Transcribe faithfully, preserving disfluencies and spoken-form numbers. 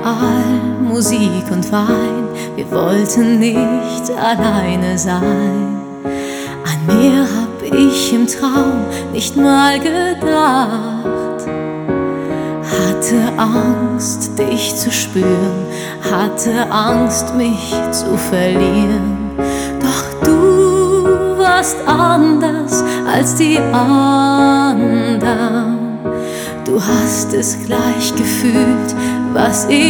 überall Musik und Wein. Wir wollten nicht alleine sein. An mehr hab ich im Traum nicht mal gedacht. Hatte Angst, dich zu spüren, hatte Angst, mich zu verlieren. Doch du warst anders als die anderen. Du hast es gleich gefühlt, was ich